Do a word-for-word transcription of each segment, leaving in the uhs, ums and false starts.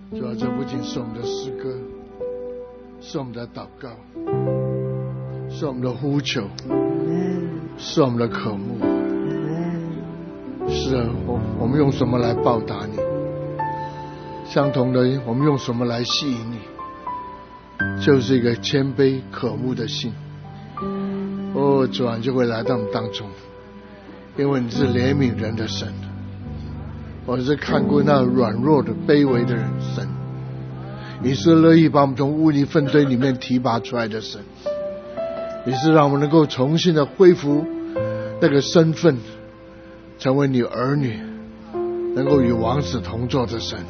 主啊，这不仅是我们的诗歌，是我们的祷告，是我们的呼求，是我们的渴慕。是啊，我我们用什么来报答你？相同的，我们用什么来吸引你？就是一个谦卑渴慕的心。哦，主啊，就会来到我们当中，因为你是怜悯人的神。我是看过那软弱的卑微的人神，你是乐意把我们从污泥粪堆里面提拔出来的神，你是让我们能够重新的恢复那个身份，成为你儿女，能够与王子同坐的神。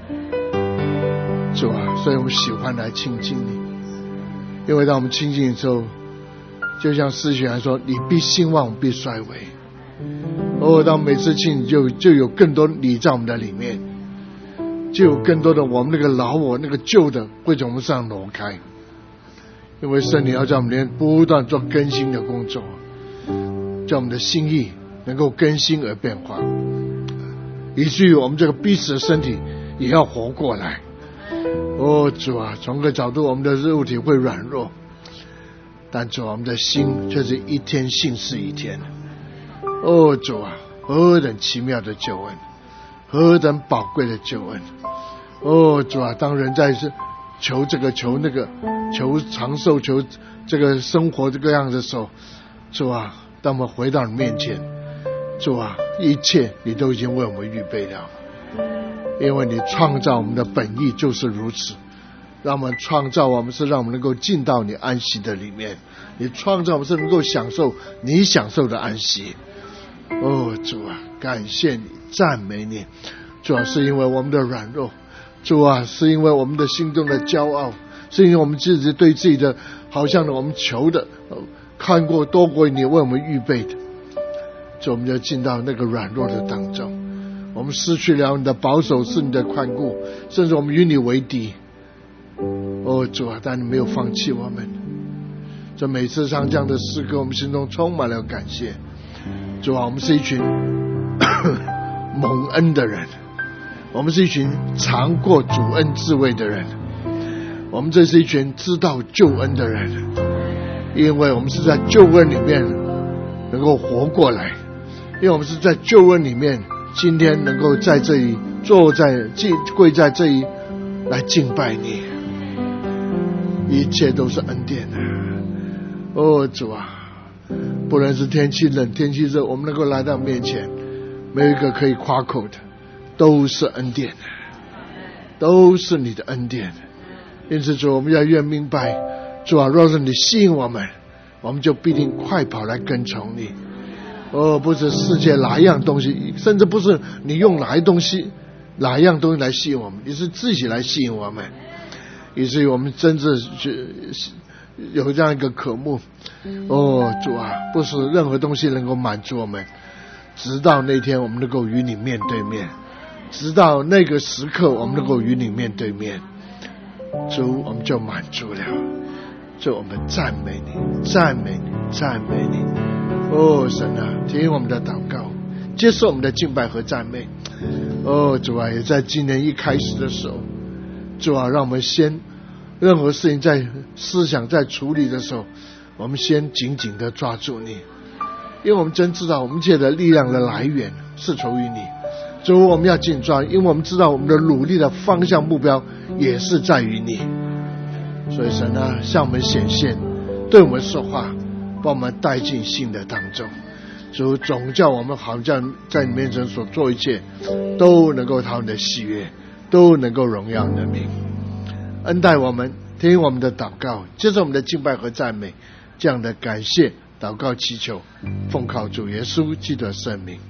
主啊，所以我们喜欢来亲近你，因为当我们亲近的时候，就像诗学来说，你必兴旺，必衰微。哦，当每次亲就就有更多你在我们的里面，就有更多的我们那个老我那个旧的会从我们身上挪开，因为圣灵要在我们里面不断做更新的工作，叫我们的心意能够更新而变化，以至于我们这个彼此的身体也要活过来。哦，主啊，从个角度我们的肉体会软弱，但主啊，我们的心却是一天信是一天。哦，主啊，何等奇妙的救恩，何等宝贵的救恩。哦，主啊，当人在求这个求那个求长寿求这个生活这个样子的时候，主啊，当我们回到你面前，主啊，一切你都已经为我们预备了，因为你创造我们的本意就是如此，让我们创造我们是让我们能够进到你安息的里面，你创造我们是能够享受你享受的安息。哦，主啊，感谢你，赞美你。主啊，是因为我们的软弱，主啊，是因为我们的心中的骄傲，是因为我们自己对自己的好像我们求的、呃、看过多过你为我们预备的，主，我们就进到那个软弱的当中，我们失去了你的保守，是你的看顾，甚至我们与你为敌。哦，主啊，但你没有放弃我们。这每次唱这样的诗歌，我们心中充满了感谢。主啊，我们是一群蒙恩的人，我们是一群尝过主恩滋味的人，我们这是一群知道救恩的人，因为我们是在救恩里面能够活过来，因为我们是在救恩里面今天能够在这里坐在跪在这里来敬拜你，一切都是恩典。哦，主啊，不论是天气冷天气热，我们能够来到面前，没有一个可以夸口的，都是恩典，都是你的恩典。因此主，我们要越明白，主啊，若是你吸引我们，我们就必定快跑来跟从你。哦，不是世界哪一样东西，甚至不是你用哪一东西哪一样东西来吸引我们，你是自己来吸引我们，以至于我们真正有这样一个渴慕。哦，主啊，不是任何东西能够满足我们，直到那天我们能够与你面对面，直到那个时刻我们能够与你面对面，主，我们就满足了。主，我们赞美你，赞美你，赞美你。哦，神啊，听我们的祷告，接受我们的敬拜和赞美。哦，主啊，也在今年一开始的时候，主啊，让我们先任何事情在思想在处理的时候，我们先紧紧的抓住你，因为我们真知道我们一切的力量的来源是出于你。主，我们要紧抓，因为我们知道我们的努力的方向目标也是在于你。所以神啊，向我们显现，对我们说话，把我们带进信的当中。主，总叫我们好像在你面前所做一切都能够讨你的喜悦，都能够荣耀你的名。恩待我们，听我们的祷告，接受我们的敬拜和赞美，这样的感谢祷告祈求，奉靠主耶稣基督的圣名。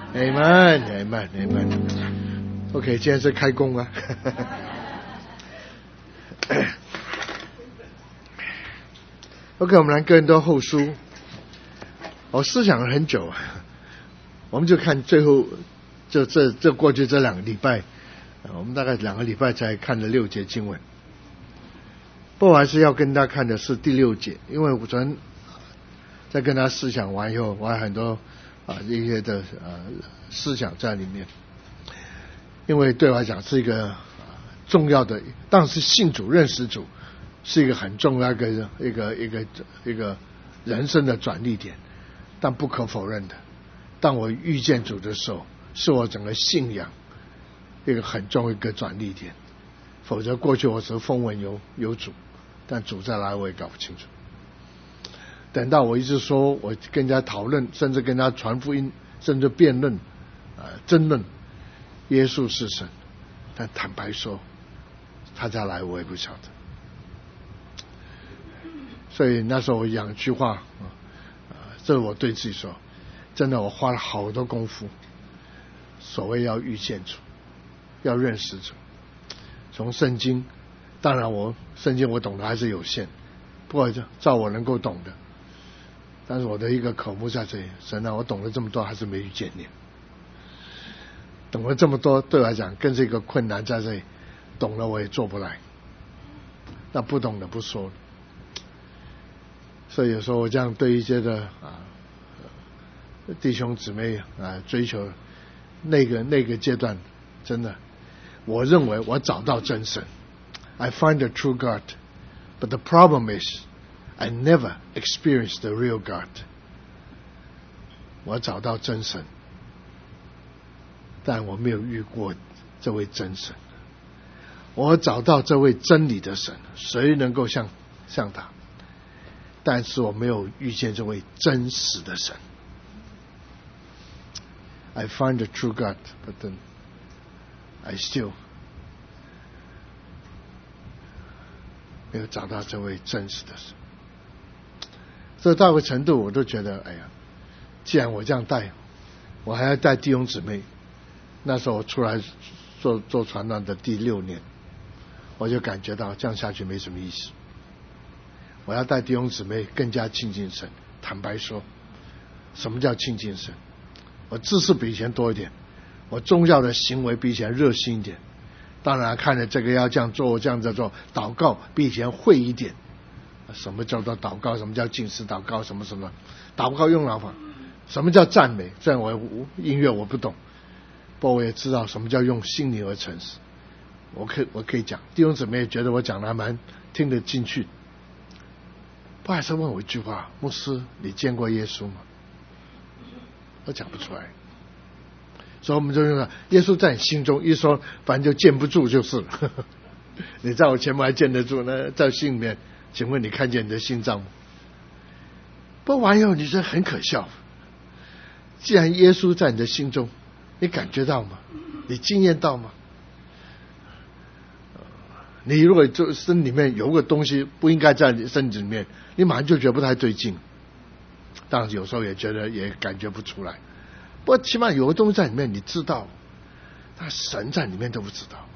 Amen Amen Amen。 OK， 今天是开工啊OK， 我们来哥林多后书。我思想了很久啊，我们就看最后就这这过去这两个礼拜，我们大概两个礼拜才看了六节经文。不过还是要跟大家看的是第六节，因为我昨天在跟他思想完以后，我还有很多啊一些的呃思想在里面，因为对我来讲是一个重要的，当时信主认识主是一个很重要的一个一个一个人生的转捩点。但不可否认的，当我遇见主的时候，是我整个信仰一个很重要一个转捩点。否则过去我只是风闻有有主，但主在哪里我也搞不清楚。等到我一直说，我跟人家讨论，甚至跟人家传福音，甚至辩论、呃、争论耶稣是神，但坦白说，他在哪里我也不晓得。所以那时候我讲一句话，呃、这是我对自己说，真的我花了好多功夫，所谓要遇见主，要认识主。从圣经，当然我圣经我懂得还是有限，不过照我能够懂的，但是我的一个渴慕在这里，神啊，我懂了这么多，还是没遇见你。懂了这么多，对我来讲更是一个困难在这里，懂了我也做不来，那不懂的不说了。所以有时候我这样对一些的啊弟兄姊妹啊追求那个那个阶段，真的。我认为我找到真神 I find the true God, but the problem is I never experienced the real God. 我找到真神，但我没有遇过这位真神。我找到这位真理的神，谁能够像像他？但是我没有遇见这位真实的神。I find the true God, but then I still 没有找到这位真实的神。所以到个程度我都觉得，哎呀，既然我这样带，我还要带弟兄姊妹。那时候我出来做做传道的第六年，我就感觉到这样下去没什么意思。我要带弟兄姊妹更加亲近神。坦白说，什么叫亲近神？我知识比以前多一点，我宗教的行为比以前热心一点，当然看着这个要这样做这样子做，祷告比以前会一点。什么叫做祷告？什么叫禁食祷告？什么什么祷告用方法？什么叫赞美？虽然我音乐我不懂，不过我也知道什么叫用心灵而诚实。我可以我可以讲，弟兄姊妹也觉得我讲的还蛮听得进去。不还是问我一句话：牧师，你见过耶稣吗？我讲不出来。所以我们就用了耶稣在你心中，一说反正就见不住就是了。呵呵，你在我前面还见得住呢，在心里面，请问你看见你的心脏吗？不完以后你觉得很可笑。既然耶稣在你的心中，你感觉到吗？你经验到吗？你如果就身里面有个东西不应该在你身体里面，你马上就觉得不太对劲。当然有时候也觉得也感觉不出来，不过起码有个东西在里面你知道，但神在里面都不知道。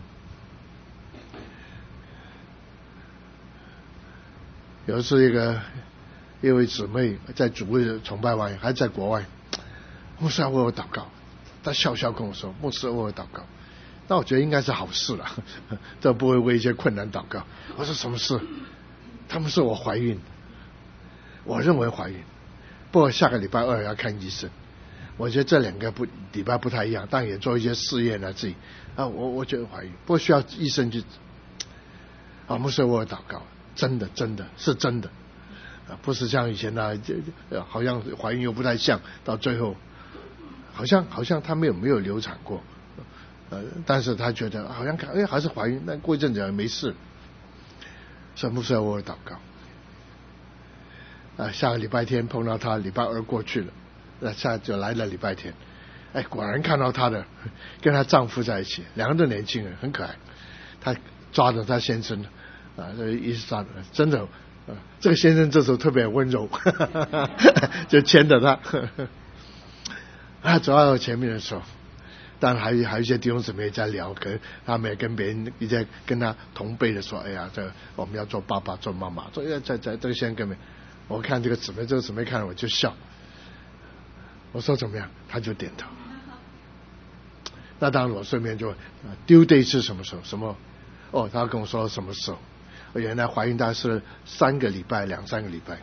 有一次一个一位姊妹在主会崇拜完还在国外，牧师要为我祷告，他笑笑跟我说，牧师为我祷告。那我觉得应该是好事了，这不会为一些困难祷告。我说什么事？他们说我怀孕，我认为怀孕，不过下个礼拜二要看医生。我觉得这两个不礼拜不太一样，但也做一些试验啊自己啊，我我觉得怀孕，不过需要医生去啊。牧师为我祷告，真的真的是真的啊，不是像以前那、啊、好像怀孕又不太像，到最后好像好像他没有没有流产过。呃，但是他觉得好像看，哎，还是怀孕，那过一阵子没事，所以牧师要为我祷告。啊，下个礼拜天碰到他，礼拜二过去了，那下就来了礼拜天，哎，果然看到他的，跟她丈夫在一起，两个都年轻人，很可爱。他抓着他先生，啊，这一抓着，真的，啊，这个先生这时候特别温柔，呵呵呵就牵着他，呵呵啊，走到前面的时候。当然还有还有一些弟兄姊妹在聊，可能他们也跟别人一些跟他同辈的说，哎呀，这我们要做爸爸做妈妈，做要在在这个先跟别人，我看这个姊妹这个姊妹看了我就笑，我说怎么样，他就点头。那当然我顺便就due date是什么时候？什么？哦，他跟我说什么时候？原来怀孕大概是三个礼拜两三个礼拜。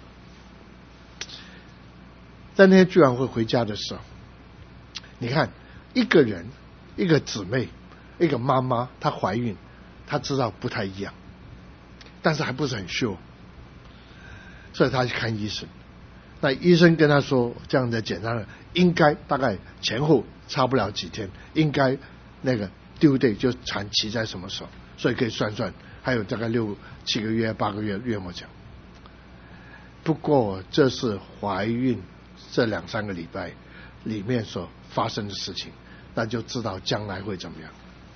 在那天聚完会回家的时候，你看。一个人，一个姊妹，一个妈妈，她怀孕， 他知道不太一样，但是还不是很 sure， 所以他去看医生。那医生跟他说，这样的检查应该大概前后差不了几天，应该那个 due date 就产期在什么时候，所以可以算算，还有大概六七个月、八个月，月末讲。不过这是怀孕这两三个礼拜里面所发生的事情，那就知道将来会怎么样。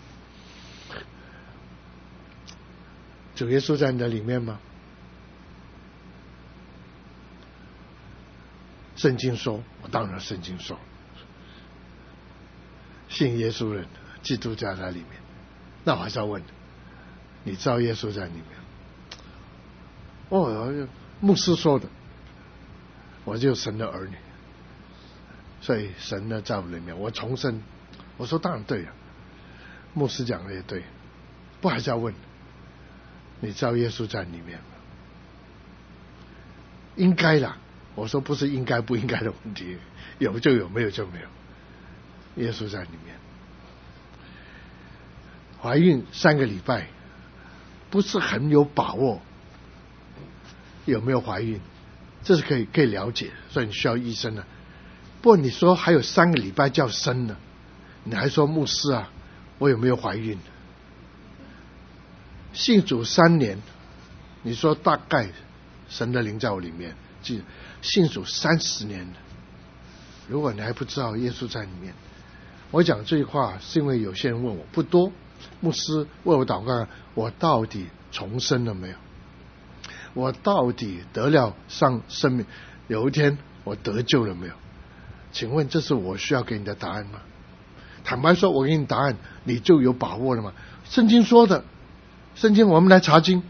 主耶稣在你的里面吗？圣经说，我当然圣经说，信耶稣人基督在他里面。那我还是要问，你知道耶稣在里面？哦，牧师说的，我就神的儿女，所以神呢在我里面，我重生。我说当然对了，牧师讲的也对，不还是要问，你知道耶稣在里面吗？应该啦，我说不是应该不应该的问题，有就有，没有就没有。耶稣在里面。怀孕三个礼拜，不是很有把握有没有怀孕，这是可以可以了解，所以你需要医生了。不过你说还有三个礼拜叫生呢，你还说牧师啊，我有没有怀孕？信主三年，你说大概神的灵在我里面，记信主三十年了，如果你还不知道耶稣在里面，我讲这句话是因为有些人问我，不多，牧师为我祷告，我到底重生了没有？我到底得了上生命？有一天我得救了没有？请问这是我需要给你的答案吗？坦白说，我给你答案，你就有把握了吗？圣经说的，圣经我们来查经，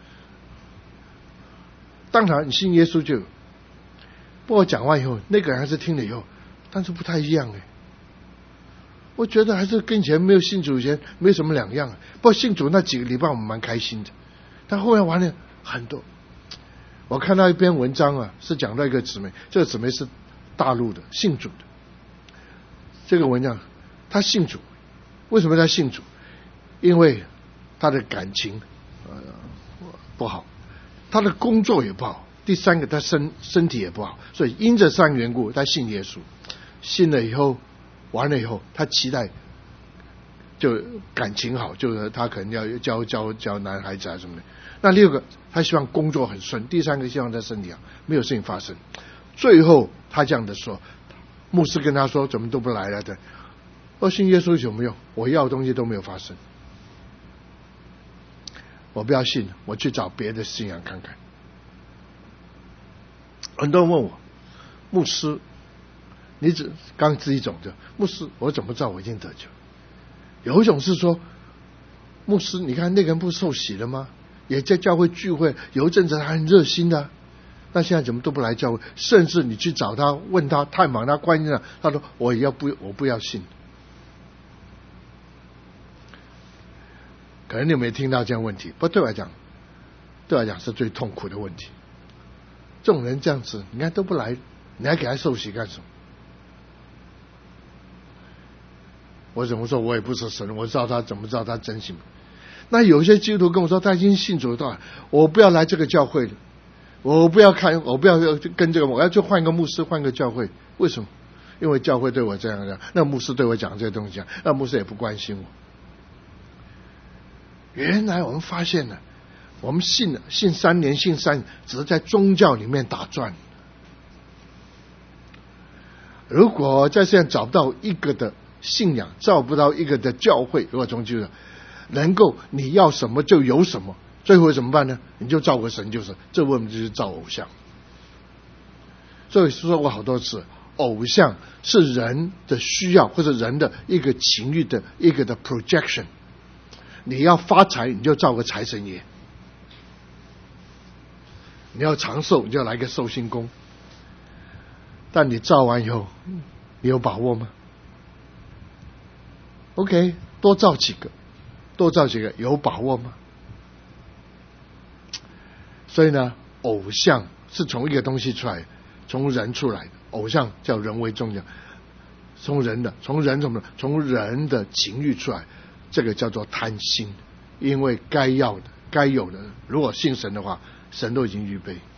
当然你信耶稣就有。不过讲完以后，那个人还是听了以后，但是不太一样哎。我觉得还是跟以前没有信主以前没有什么两样。不过信主那几个礼拜我们蛮开心的，但后面完了很多。我看到一篇文章啊，是讲到一个姊妹，这个姊妹是大陆的信主的。这个文章她信主，为什么她信主？因为她的感情呃不好，她的工作也不好，第三个她身身体也不好，所以因着三个缘故，她信耶稣。信了以后，完了以后，她期待就感情好，就是她可能要教教教男孩子啊什么的。那六个，他希望工作很顺；第三个希望他身体好，没有事情发生。最后他这样的说，牧师跟他说怎么都不来了的，我信耶稣有没有？我要的东西都没有发生，我不要信，我去找别的信仰看看。很多人问我，牧师，你只刚自己懂的，牧师，我怎么知道我已经得救？有一种是说，牧师，你看那个人不是受洗了吗？也在教会聚会，有一阵子他很热心的，那现在怎么都不来教会？甚至你去找他问他太忙，他关心了，他说我要不我不要信。可能你有没有听到这样的问题？不过对我来讲，对我来讲是最痛苦的问题。这种人这样子，你看都不来，你还给他受洗干什么？我怎么说？我也不是神，我知道他怎么知道他真心。那有些基督徒跟我说，他已经信主了，我不要来这个教会了，我不要看，我不要跟这个，我要去换个牧师，换个教会。为什么？因为教会对我这样讲，那牧师对我讲这些东西，那牧师也不关心我。原来我们发现了，我们信了信三年，信三年，只是在宗教里面打转。如果在现在找不到一个的信仰，找不到一个的教会，如果从就是能够你要什么就有什么，最后怎么办呢？你就照个神就是，这问题就是照偶像。所以说过好多次，偶像是人的需要或者人的一个情欲的一个的 projection。你要发财，你就照个财神爷；你要长寿，你就来个寿星公。但你照完以后，你有把握吗 ？OK， 多照几个。多造几个，有把握吗？所以呢，偶像是从一个东西出来，从人出来的。偶像叫人为重要，从人的，从人怎么，从人的情欲出来，这个叫做贪心。 因为该要的、该有的，如果信神的话，神都已经预备。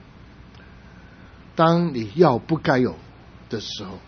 当你要不该有的时候，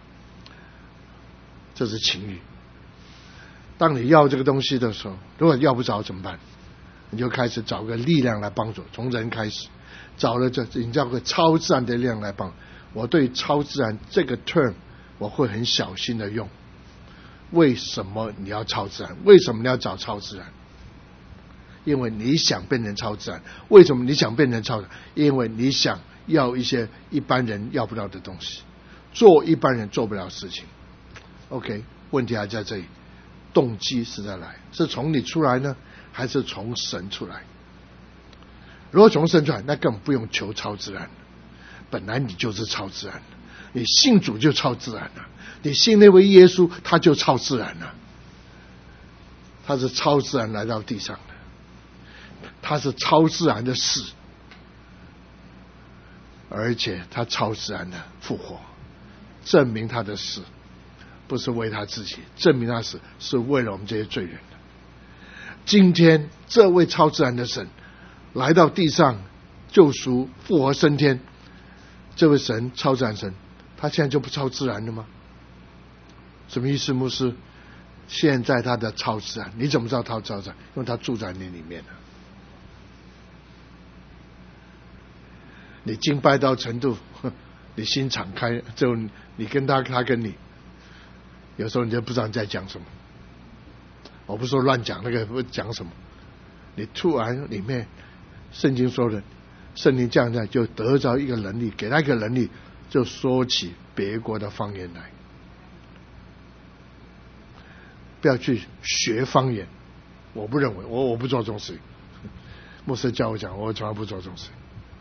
这是情欲。当你要这个东西的时候，如果要不着怎么办？你就开始找个力量来帮助，从人开始，找了这你叫个超自然的力量来帮。我对超自然这个 term 我会很小心的用。为什么你要超自然？为什么你要找超自然？因为你想变成超自然。为什么你想变成超自然？因为你想要一些一般人要不到的东西，做一般人做不了的事情。 OK， 问题还在这里，动机是在来，是从你出来呢，还是从神出来？如果从神出来，那根本不用求超自然，本来你就是超自然，你信主就超自然了，你信那位耶稣他就超自然了，他是超自然来到地上的，他是超自然的死，而且他超自然的复活，证明他的死不是为他自己，证明他死是为了我们这些罪人的。今天这位超自然的神来到地上救赎复活升天，这位神超自然神他现在就不超自然了吗？什么意思？牧师，现在他的超自然，你怎么知道他超自然？因为他住在你里面了。你敬拜到程度，你心敞开，就你跟他，他跟你，有时候你就不知道你在讲什么。我不说乱讲，那个不讲什么，你突然里面圣经说的，圣灵降下就得着一个能力，给他一个能力，就说起别国的方言来。不要去学方言，我不认为，我我不做这种事。牧师教我讲，我从来不做这种事。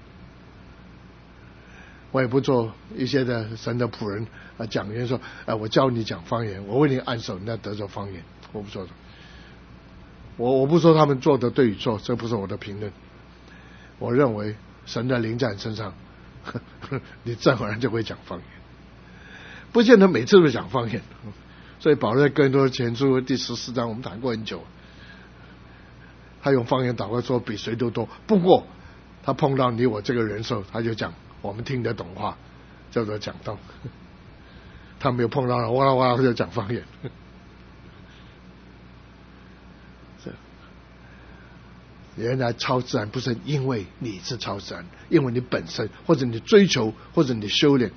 我也不做一些的神的仆人啊，讲员说，哎，我教你讲方言，我为你按手，你要得着方言，我不做的。我我不说他们做的对与错，这不是我的评论。我认为神的灵在你身上，呵呵你自然而然就会讲方言，不见得每次都讲方言。所以保罗在哥林多前书第十四章我们谈过很久，他用方言祷告说比谁都多，不过他碰到你我这个人时候，他就讲我们听得懂话，叫做讲道。他没有碰到了哇啦哇啦就讲方言。原来超自然不是因为你是超自然，因为你本身或者你追求或者你修炼。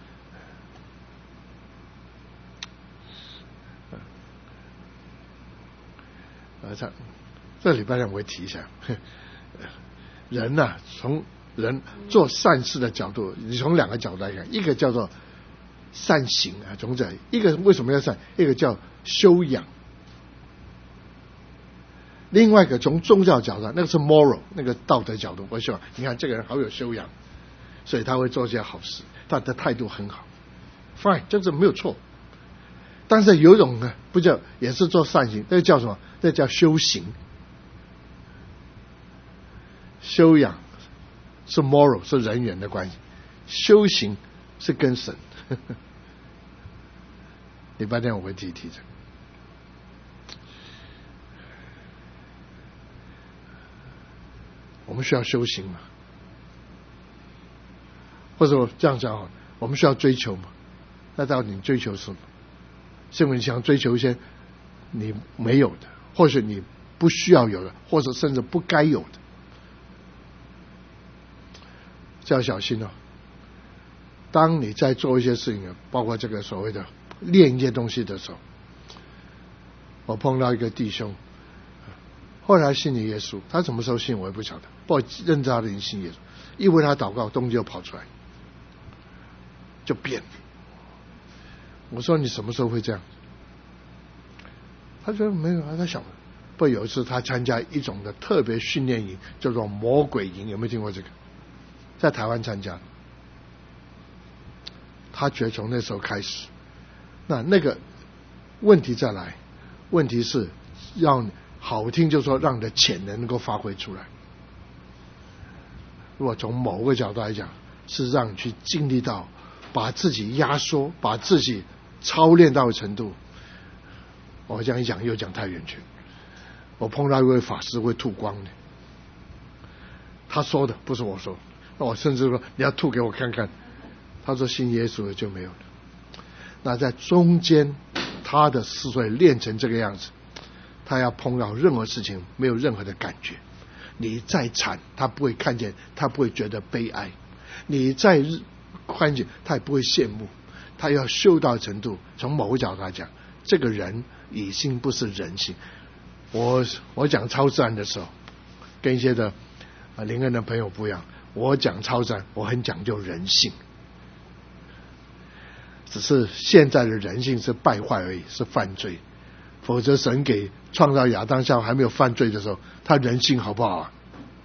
啊，这这礼拜让我会提一下，人呐、啊，从人做善事的角度，你从两个角度来看，一个叫做善行啊，从这一个为什么要善，一个叫修养。另外一个从宗教角度，那个是 moral， 那个道德角度。我希望你看这个人好有修养，所以他会做些好事，他的态度很好 ，fine， 这是没有错。但是有一种呢，不叫也是做善行，那个叫什么？那个叫修行。修养是 moral， 是人缘的关系，修行是跟神。礼拜天我会提一提这个。我们需要修行嘛？或者我这样讲，我们需要追求嘛？那到底你追求什么？是因为你想追求一些你没有的，或许你不需要有的，或者甚至不该有的，这要小心哦。当你在做一些事情，包括这个所谓的练一些东西的时候，我碰到一个弟兄，后来信了耶稣，他什么时候信我也不晓得，不过认知他的人信耶稣，一为他祷告，东西就跑出来，就变。我说你什么时候会这样？他说没有啊，他想。不过有一次他参加一种的特别训练营，叫做魔鬼营，有没有听过这个？在台湾参加。他觉得从那时候开始，那那个问题再来，问题是让好听就说让你的潜能能够发挥出来。如果从某个角度来讲，是让你去经历到把自己压缩，把自己操练到的程度。我这样一讲又讲太远去， 我碰到一位法师会吐光的，他说的不是我说，那我甚至说你要吐给我看看，他说信耶稣的就没有了。那在中间他的思维练成这个样子，他要碰到任何事情没有任何的感觉，你再惨他不会看见，他不会觉得悲哀，你再宽解他也不会羡慕，他要修到程度，从某个角度来讲，这个人已经不是人性。我我讲超自然的时候，跟一些的啊灵恩的朋友不一样，我讲超自然我很讲究人性，只是现在的人性是败坏而已，是犯罪，否则神给创造亚当夏娃还没有犯罪的时候，他人性好不好啊？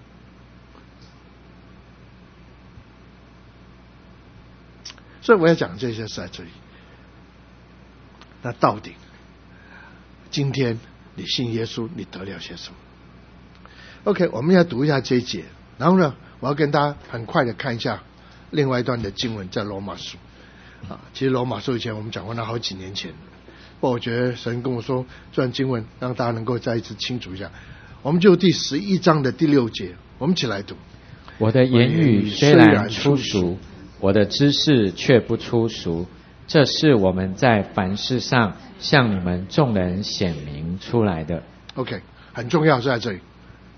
所以我要讲这些是在这里。那到底今天你信耶稣，你得了些什么 ？OK， 我们要读一下这一节，然后呢，我要跟大家很快的看一下另外一段的经文，在罗马书啊。其实罗马书以前我们讲过，那好几年前。不过我觉得神跟我说这段经文让大家能够再一次清楚一下。我们就第十一章的第六节，我们一起来读。 我的言语虽然粗俗，我的知识却不粗俗，这是我们在凡事上向你们众人显明出来的。 OK， 很重要是在这里。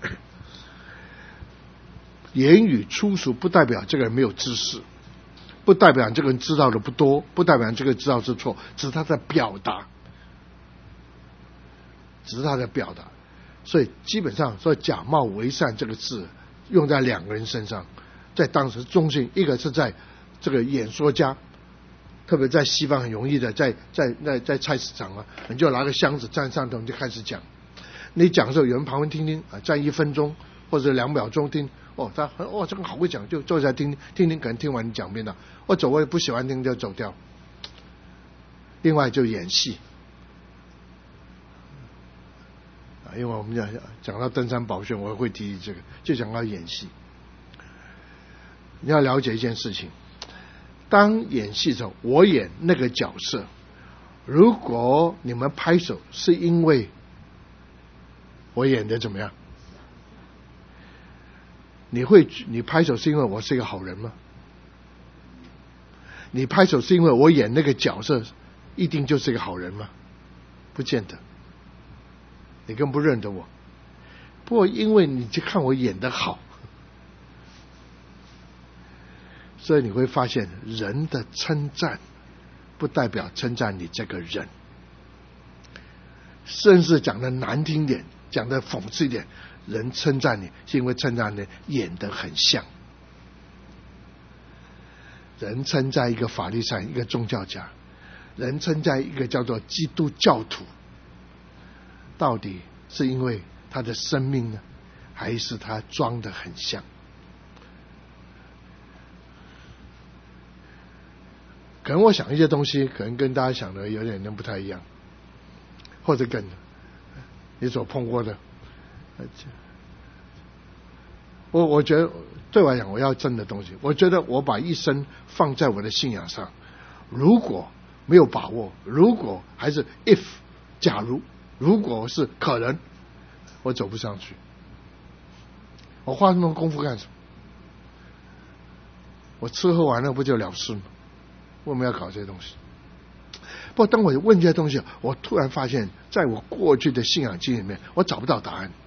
言语粗俗不代表这个人没有知识，不代表这个人知道的不多，不代表这个知道是错，只是他在表达，只是他在表达。所以基本上说假冒为善这个字用在两个人身上，在当时中心，一个是在这个演说家，特别在西方很容易的，在在在在菜市场啊，你就拿个箱子站上头你就开始讲，你讲的时候有人旁边听听啊，站一分钟或者两秒钟听，哦他哦这个好会讲，就坐下来听听听，可能听完你讲遍了，我走我也不喜欢听就走掉。另外就演戏啊，因为我们讲讲到登山宝训，我会提这个，就讲到演戏。你要了解一件事情，当演戏的时候，我演那个角色，如果你们拍手是因为我演的怎么样，你会你拍手是因为我是一个好人吗？你拍手是因为我演那个角色一定就是一个好人吗？不见得，你更不认得我。不过因为你就看我演得好，所以你会发现人的称赞不代表称赞你这个人，甚至讲的难听点，讲的讽刺一点，人称赞你是因为称赞你演得很像。人称赞一个法利赛人，一个宗教家，人称赞一个叫做基督教徒，到底是因为他的生命呢，还是他装得很像？可能我想一些东西可能跟大家想的有点不太一样，或者跟你所碰过的，我我觉得对我来讲，我要真的东西，我觉得我把一生放在我的信仰上，如果没有把握，如果还是 if 假如，如果是可能，我走不上去。我花那么多功夫干什么？我吃喝玩乐不就了事吗？为什么要搞这些东西？不过当我问这些东西，我突然发现在我过去的信仰经里面，我找不到答案。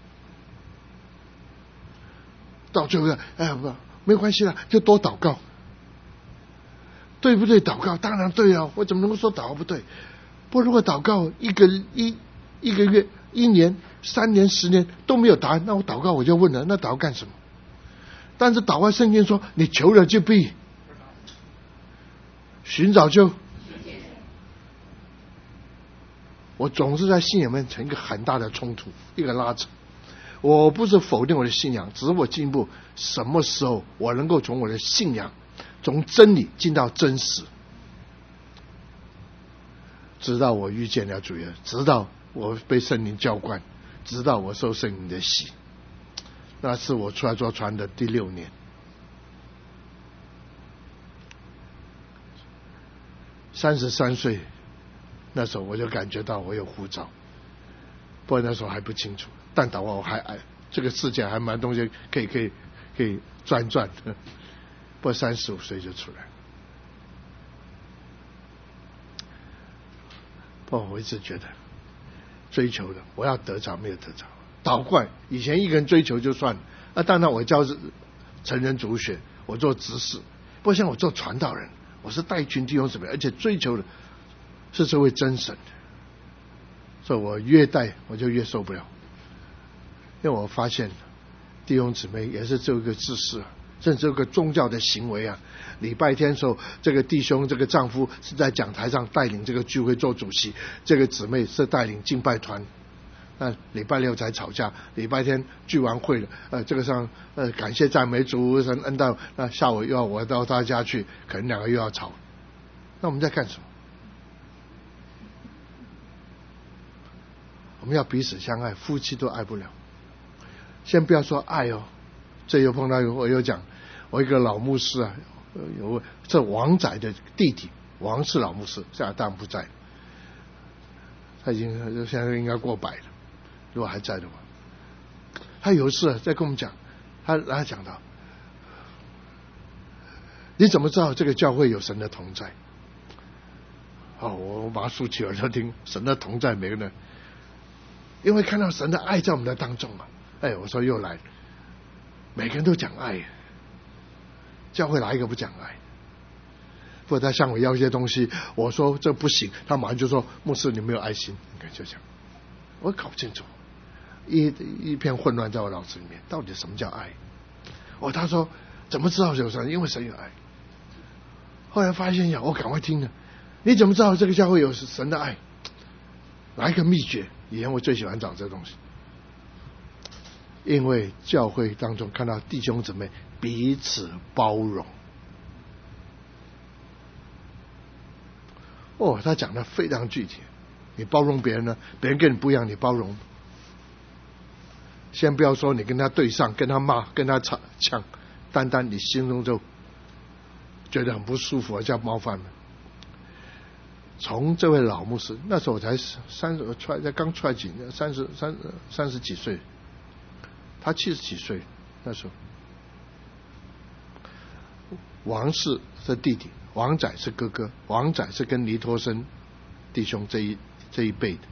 到最后，哎不，没关系了，就多祷告，对不对？祷告当然对啊，我怎么能够说祷告不对？不过如果祷告一个一一个月、一年、三年、十年都没有答案，那我祷告我就问了，那祷告干什么？但是祷告圣经说，你求了就必，寻找就，我总是在信仰里面成一个很大的冲突，一个拉扯。我不是否定我的信仰，只是我进一步什么时候我能够从我的信仰，从真理进到真实，直到我遇见了主耶稣，直到我被圣灵浇灌，直到我受圣灵的洗。那是我出来做传的第六年。三十三岁那时候我就感觉到我有呼召，不过那时候还不清楚。 但祷告我还爱这个世界还蛮东西可以可以可以转转的，不过三十五岁就出来。不过我一直觉得追求的我要得着没有得着，倒怪以前一个人追求就算了，啊，当然我教成人主学，我做执事，不过像我做传道人，我是带群弟兄姊妹，而且追求的是这位真神的，所以我越带我就越受不了，因为我发现弟兄姊妹也是这个知识啊，甚至这个宗教的行为啊。礼拜天的时候，这个弟兄这个丈夫是在讲台上带领这个聚会做主席，这个姊妹是带领敬拜团。那礼拜六才吵架，礼拜天聚完会了，呃，这个上呃感谢赞美主神恩到，那下午又要我到他家去，可能两个又要吵。那我们在干什么？我们要彼此相爱，夫妻都爱不了。先不要说爱哦，这又碰到我又讲，我一个老牧师啊，有这王仔的弟弟王氏老牧师，现在当然不在，他已经现在应该过百了，如果还在的话，他有一次在跟我们讲，他然后讲到，你怎么知道这个教会有神的同在？哦，我把它竖起耳朵听，神的同在，每个人因为看到神的爱在我们的当中啊。哎，我说又来，每个人都讲爱，教会哪一个不讲爱？或者他向我要一些东西，我说这不行，他马上就说牧师你没有爱心，你看就讲，我搞不清楚，一一片混乱在我脑子里面，到底什么叫爱？哦，他说怎么知道有神？因为神有爱。后来发现呀，我赶快听了，你怎么知道这个教会有神的爱？哪一个秘诀？以前我最喜欢找这东西。因为教会当中看到弟兄姊妹彼此包容。哦，他讲的非常具体，你包容别人呢，别人跟你不一样，你包容。先不要说你跟他对上，跟他骂，跟他吵呛，单单你心中就觉得很不舒服，叫冒犯了。从这位老牧师，那时候我才三十出来，才刚出来几年，三十三三十几岁。他七十几岁那时候，王氏是弟弟，王仔是哥哥，王仔是跟尼托生弟兄这一这一辈的，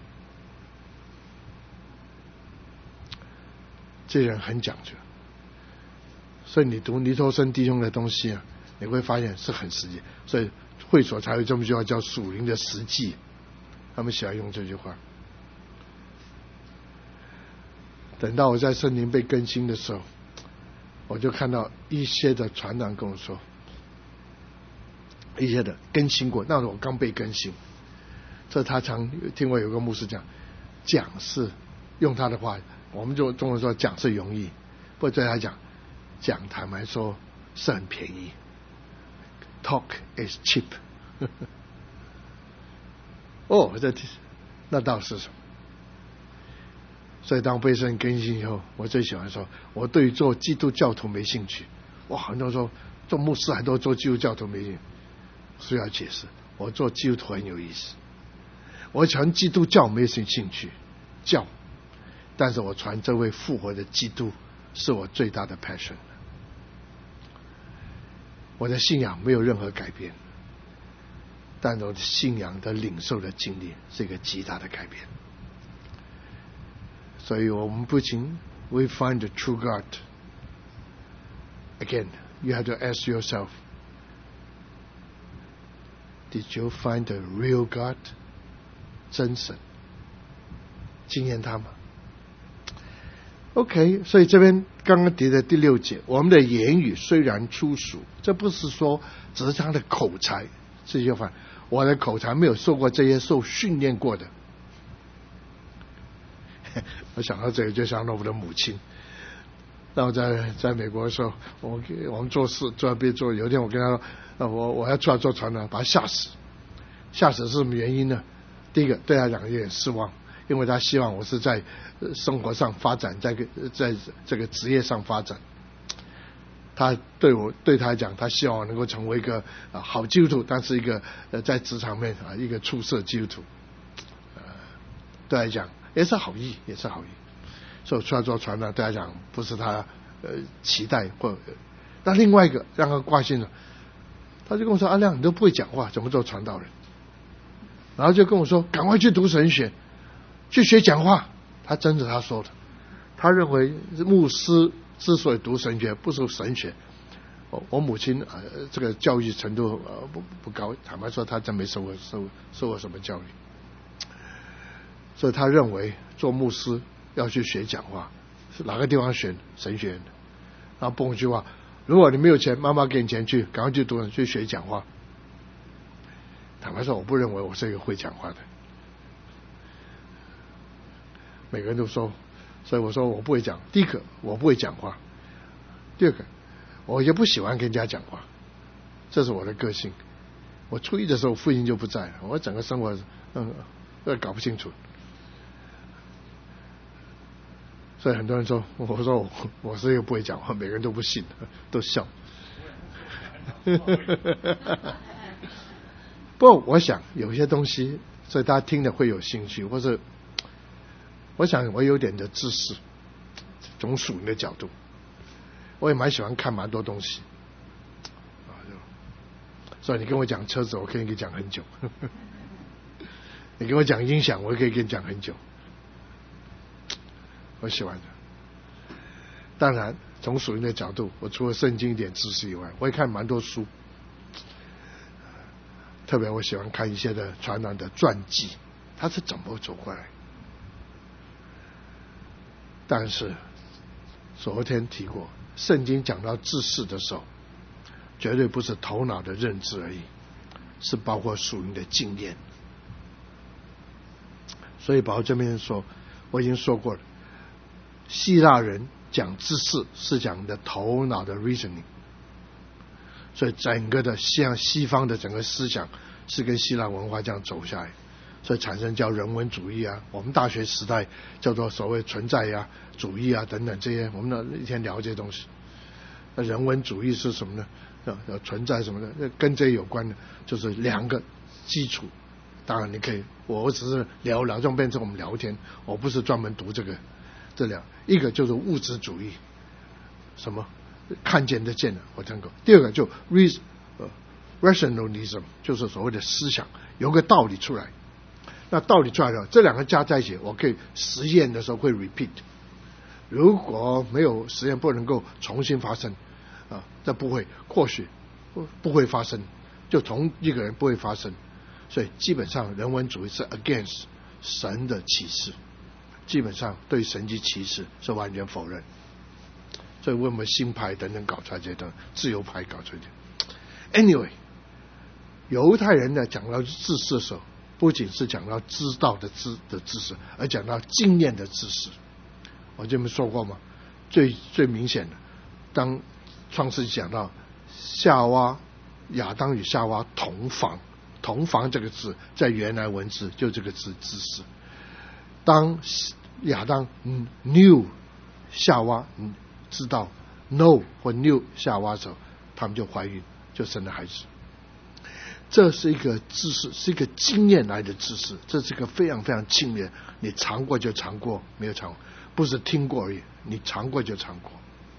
这人很讲究，所以你读尼托生弟兄的东西啊，你会发现是很实际，所以会所才有这么句话叫属灵的实际，他们喜欢用这句话。等到我在圣灵被更新的时候，我就看到一些的传长跟我说，一些的更新过，那时候我刚被更新，这他常听过有个牧师讲，讲是用他的话，我们就中文说讲是容易，不过对他讲，讲坦白说是很便宜 ，talk is cheap 。哦，这那倒是什么？所以当被圣更新以后，我最喜欢说，我对于做基督教徒没兴趣。哇，很多人说做牧师还多做基督教徒没兴趣，所以要解释，我做基督徒很有意思。我传基督教没兴趣，教，但是我传这位复活的基督是我最大的 passion。我的信仰没有任何改变，但我的信仰的领受的经历是一个极大的改变。所以我们不仅 we find the true God. Again, you have to ask yourself, did you find the real God? 真神经验他吗 ？OK， 所以这边刚刚提的第六节，我们的言语虽然粗俗，这不是说只是他的口才，这句话，我的口才没有受过这些受训练过的。我想到这个就想到我的母亲。那我在在美国的时候，我我们做事做别做，有一天我跟他说，呃、我我要出来做传道，把他吓死。吓死是什么原因呢？第一个对他讲有点失望，因为他希望我是在生活上发展，在在这个职业上发展。他对我对他讲，他希望我能够成为一个、呃、好基督徒，但是一个呃在职场面啊、呃、一个出色基督徒。呃，对他讲也是好意，也是好意。 所以出来做传道，大家讲不是他呃期待或。那另外一个让他挂心了，他就跟我说：“阿亮，你都不会讲话，怎么做传道人？”然后就跟我说：“赶快去读神学，去学讲话。”他真的他说的，他认为牧师之所以读神学，不是神学。我我母亲呃这个教育程度呃不不高，坦白说，他真没受过受受过什么教育，所以他认为做牧师要去学讲话，是哪个地方选神学院的？然后蹦一句话：如果你没有钱，妈妈给你钱去，赶快去读去学讲话。坦白说，我不认为我是一个会讲话的。每个人都说，所以我说我不会讲。第一个，我不会讲话；第二个，我也不喜欢跟人家讲话，这是我的个性。我初一的时候，父亲就不在了，我整个生活嗯，呃搞不清楚。所以很多人说，我说我我是一个不会讲话，每个人都不信，都笑。不过我想有些东西，所以大家听了会有兴趣，或者我想我有点的知识，从属灵的角度，我也蛮喜欢看蛮多东西。所以你跟我讲车子，我可以跟你讲很久；你跟我讲音响，我也可以跟你讲很久。我喜欢的。当然，从属灵的角度，我除了圣经一点知识以外，我也看蛮多书。特别我喜欢看一些的传道的传记，他是怎么走过来。但是昨天提过，圣经讲到知识的时候，绝对不是头脑的认知而已，是包括属灵的经验。所以保罗这边说，我已经说过了，希腊人讲知识是讲的头脑的 reasoning， 所以整个的像西方的整个思想是跟希腊文化这样走下来，所以产生叫人文主义啊，我们大学时代叫做所谓存在啊、主义啊等等这些，我们呢一天聊这些东西。那人文主义是什么呢？要存在什么的，跟这有关的，就是两个基础。当然你可以，我只是聊聊，这种变成我们聊天，我不是专门读这个。这两一个就是物质主义，什么看见的见的，我听过。第二个就 reason 呃 rationalism， 就是所谓的思想，有个道理出来。那道理出来了，这两个加在一起，我可以实验的时候会 repeat。如果没有实验，不能够重新发生啊，这不会，或许不会发生，就同一个人不会发生。所以基本上人文主义是 against 神的启示，基本上对神迹启示是完全否认。所以为什么新派等等搞出来这种自由派搞出来的 ？Anyway， 犹太人呢讲到知识的时候，不仅是讲到知道的知的知识，而讲到经验的知识。我这边说过吗？最最明显的，当创世纪讲到夏娃亚当与夏娃同房，同房这个字在原来文字就这个字知识。当亚当 knew 夏娃知道 know 或 knew 夏娃的时候，他们就怀孕，就生了孩子。这是一个知识，是一个经验来的知识，这是一个非常非常亲密的，你尝过就尝过，没有尝过不是听过而已，你尝过就尝过。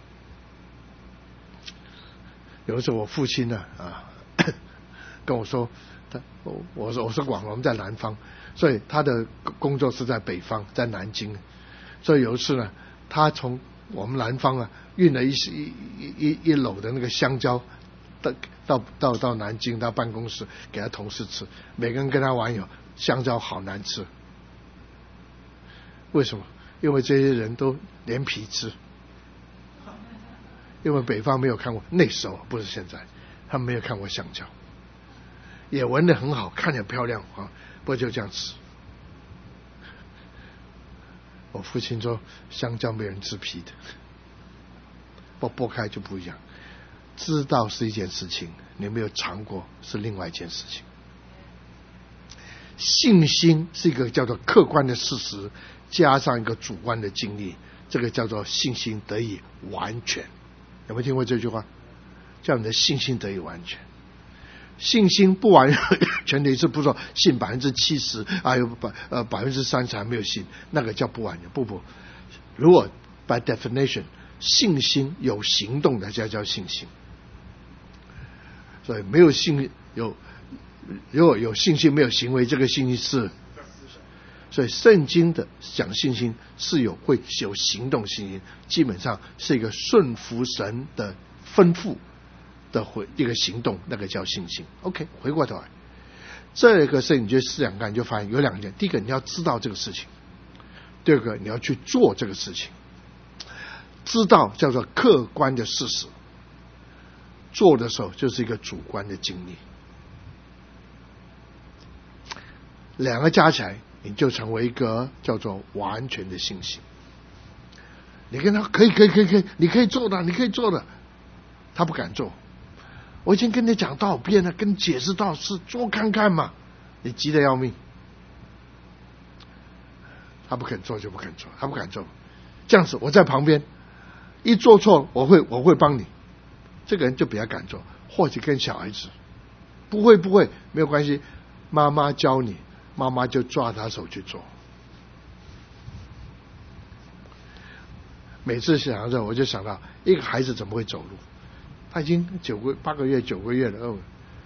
有的时候我父亲呢啊跟我说，他我我说我说广龙在南方，所以他的工作是在北方，在南京。所以有一次呢，他从我们南方啊运了一一一一篓的那个香蕉到到到到南京到办公室给他同事吃，每个人跟他玩有香蕉好难吃。为什么？因为这些人都连皮吃。因为北方没有看过，那时候不是现在，他们没有看过香蕉，也闻得很好，看着漂亮啊，不就这样吃。我父亲说，香蕉没人吃皮的，剥剥开就不一样。知道是一件事情，你没有尝过是另外一件事情。信心是一个叫做客观的事实，加上一个主观的经历，这个叫做信心得以完全。有没有听过这句话？叫你的信心得以完全。信心不完全的意思，不是说信百分之七十，啊有百呃百分之三十还没有信，那个叫不完全。不不， 如果 by definition 信心有行动的才叫信心，所以没有信有如果有信心没有行为，这个信心是，所以圣经的讲信心是有会有行动信心，基本上是一个顺服神的吩咐的回一个行动，那个叫信心。 OK， 回过头来这个事情你就思想看，你就发现有两件，第一个你要知道这个事情，第二个你要去做这个事情。知道叫做客观的事实，做的时候就是一个主观的经历，两个加起来你就成为一个叫做完全的信心。你跟他可以可以可以可以你可以做的你可以做的，他不敢做。我已经跟你讲多少遍了，跟你解释多少次，做看看嘛，你急得要命。他不肯做就不肯做，他不敢做，这样子我在旁边一做错我会我会帮你，这个人就比较敢做。或者跟小孩子不会不会没有关系，妈妈教你，妈妈就抓他手去做。每次想到这我就想到一个孩子怎么会走路，他已经九个八个月九个月了、哦、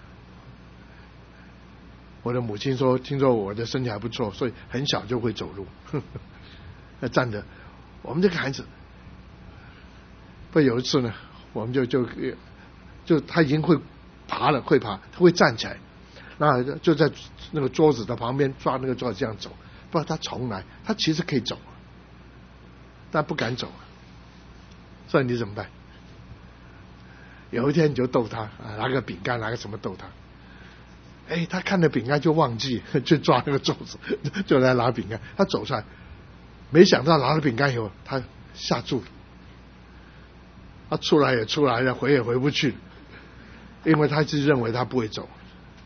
我的母亲说听说我的身体还不错，所以很小就会走路那站着我们这个孩子不有一次呢，我们就就就他已经会爬了，会爬，他会站起来，那就在那个桌子的旁边抓那个桌子这样走。不，他从来他其实可以走，但不敢走，所以你怎么办？有一天你就逗他，拿个饼干拿个什么逗他，哎，他看了饼干就忘记去抓那个桌子，就来拿饼干。他走出来，没想到拿了饼干以后他吓住了，他出来也出来了，回也回不去，因为他是认为他不会走。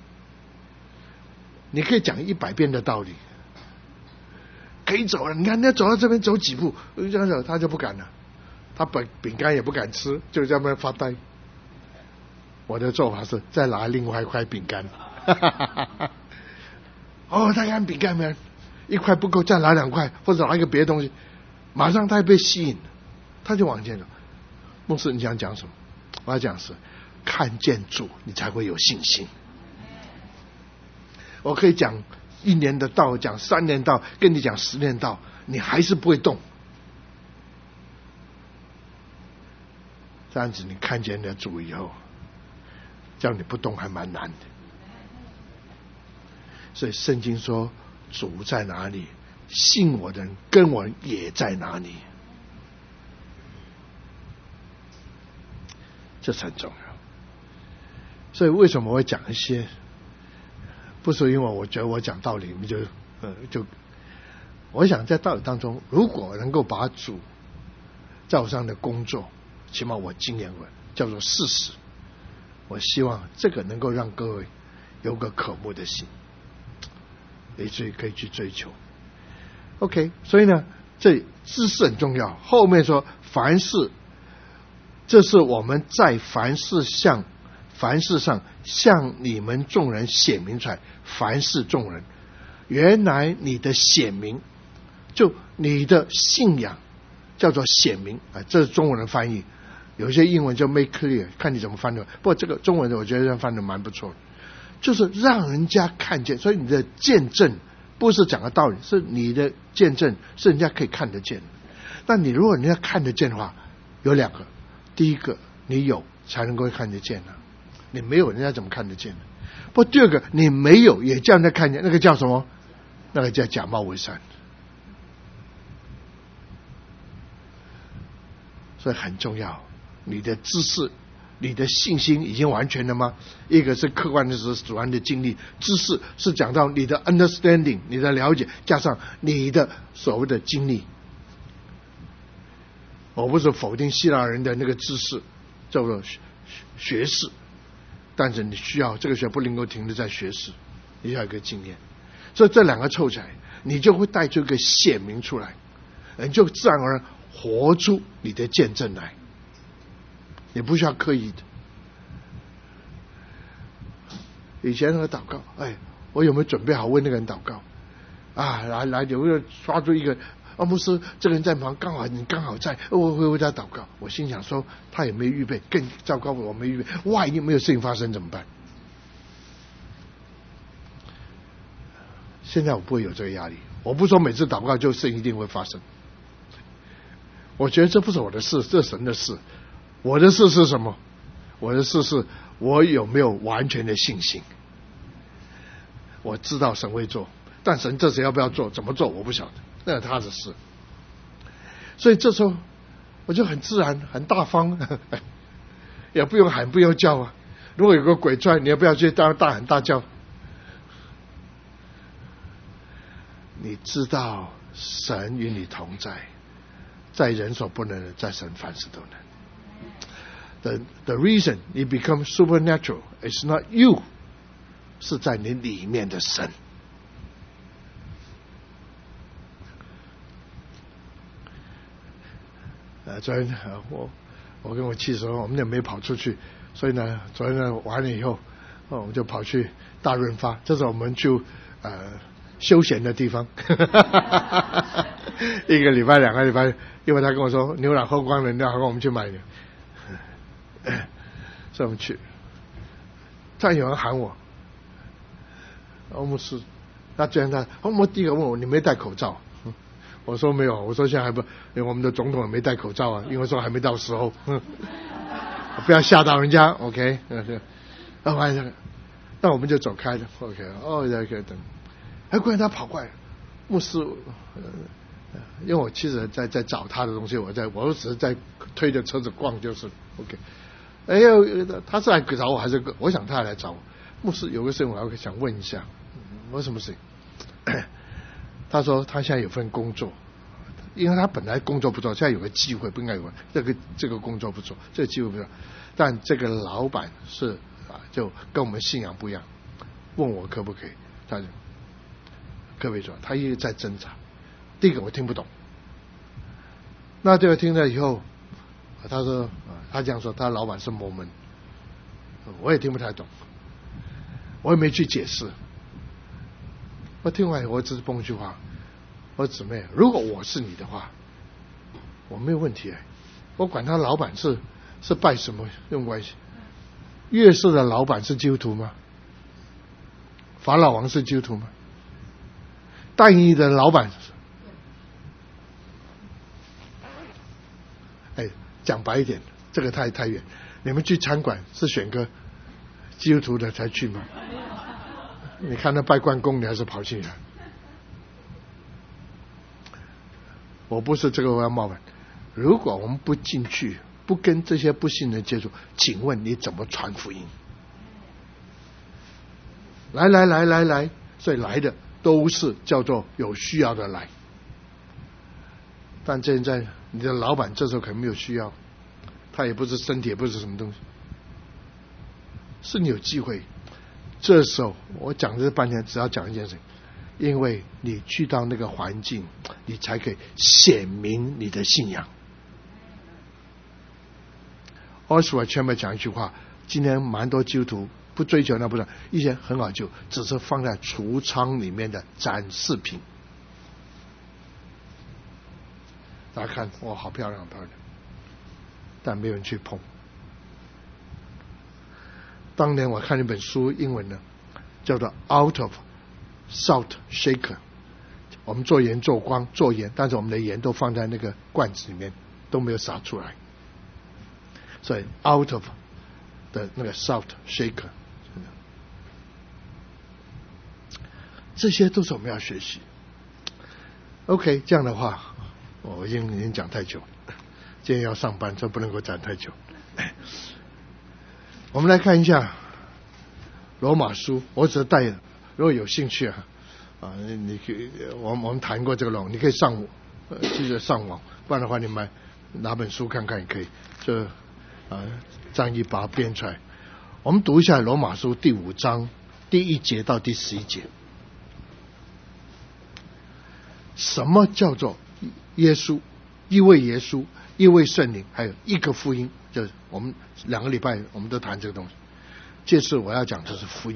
你可以讲一百遍的道理，可以走了，你看你要走到这边走几步，这样走他就不敢了，他本饼干也不敢吃，就在那边发呆。我的做法是再拿另外一块饼干哦，他看饼干没一块不够，再拿两块，或者拿一个别的东西，马上他被吸引了，他就往前走。牧师你想讲什么？我要讲是看见主你才会有信心。我可以讲一年的道，讲三年道，跟你讲十年道，你还是不会动。这样子你看见了主以后，叫你不动还蛮难的。所以圣经说主在哪里，信我的人跟我也在哪里，这是很重要。所以为什么我会讲一些，不是因为我觉得我讲道理你们就呃就，我想在道理当中，如果能够把主在我上的工作，起码我经验过叫做事实，我希望这个能够让各位有个渴慕的心，也所以可以去追求。 OK， 所以呢这知识很重要。后面说凡事，这是我们在凡事向凡事上向你们众人显明出来。凡事众人，原来你的显明，就你的信仰叫做显明啊，这是中文的翻译，有一些英文叫 make clear， 看你怎么翻的。不过这个中文的我觉得翻的蛮不错的，就是让人家看见。所以你的见证不是讲的道理，是你的见证是人家可以看得见。那你如果人家看得见的话，有两个，第一个你有才能够看得见啊，你没有人家怎么看得见呢？不，第二个你没有也叫人家看见，那个叫什么？那个叫假冒伪善。所以很重要，你的知识你的信心已经完全了吗？一个是客观的是主观的经历，知识是讲到你的 understanding 你的了解，加上你的所谓的经历。我不是否定希腊人的那个知识叫做学识，但是你需要这个学不能够停留在学识，你要有一个经验。所以这两个凑起来，你就会带出一个显明出来，你就自然而然活出你的见证来，你不需要刻意的。以前那个祷告，哎，我有没有准备好为那个人祷告啊？来来，有没有抓住一个啊，牧师，这个人在忙，刚好你刚好在，我会为他祷告。我心想说，他也没预备，更糟糕，我没预备，万一没有事情发生怎么办？现在我不会有这个压力，我不说每次祷告就事情一定会发生。我觉得这不是我的事，这是神的事。我的事是什么？我的事是我有没有完全的信心。我知道神会做，但神这次要不要做，怎么做我不晓得，那是他的事。所以这时候我就很自然很大方，也不用喊不用叫啊。如果有个鬼出来，你也不要去大大喊大叫。你知道神与你同在，在人所不能的，在神凡事都能。The the reason you become supernatural is not you， 是在你里面的神。呃，昨天呃我我跟我妻子说，我们也没跑出去，所以呢，昨天呢完了以后，哦，我们就跑去大润发，这是我们就呃休闲的地方。一个礼拜两个礼拜，因为他跟我说牛奶喝光了，那跟我们去买的。所以我们去，突然有人喊我，欧牧师，那既然他，欧牧第一个问我，你没戴口罩？我说没有，我说现在还不，因为我们的总统也没戴口罩啊，因为说还没到时候，不要吓到人家 ，OK？ 那完了，那我们就走开了 ，OK？ 哦，可以等，哎，果然他跑过来，牧师，呃，因为我妻子在在找他的东西，我在我只是在推着车子逛，就是 OK。哎呦，他是来找我还是我想他来找我？牧师有个事情我要想问一下，我什么事情？他说他现在有份工作，因为他本来工作不错，现在有个机会，不应该有这个这个工作不错，这个机会不错，但这个老板是啊，就跟我们信仰不一样，问我可不可以？他就可不可以做？他一直在挣扎。第一个我听不懂，那这个听了以后。他说，他这样说，他老板是摩门，我也听不太懂，我也没去解释。我听完以后，我只是蹦一句话，我说姊妹，如果我是你的话，我没有问题，我管他老板是是拜什么用关系？月氏的老板是基督徒吗？法老王是基督徒吗？但以的老板，哎。讲白一点，这个太太远。你们去餐馆是选个基督徒的才去吗？你看那拜关公，你还是跑进来。我不是这个我要冒犯。如果我们不进去，不跟这些不信人接触，请问你怎么传福音？来来来来来，所以来的都是叫做有需要的来。但现在你的老板这时候可能没有需要，他也不是身体，也不是什么东西，是你有机会。这时候我讲这半天，只要讲一件事情，因为你去到那个环境，你才可以显明你的信仰。奥斯瓦前面讲一句话，今天蛮多基督徒不追求那不是一些很好，就只是放在橱窗里面的展示品。大家看，哇，好漂亮，好漂亮，但没有人去碰。当年我看一本书，英文的，叫做 Out of Salt Shaker。我们做盐做光做盐，但是我们的盐都放在那个罐子里面，都没有洒出来。所以 Out of 的那个 Salt Shaker， 这些都是我们要学习。OK， 这样的话。我已经已经讲太久，今天要上班，这不能够讲太久。我们来看一下罗马书，我只是带，如果有兴趣啊，啊，你可以，我我们谈过这个龙，你可以上，呃，记得上网，不然的话你买拿本书看看也可以。这啊，张毅把它编出来，我们读一下罗马书第五章第一节到第十一节。什么叫做耶稣？一位耶稣，一位圣灵，还有一个福音。就是我们两个礼拜我们都谈这个东西。这次我要讲的是福音。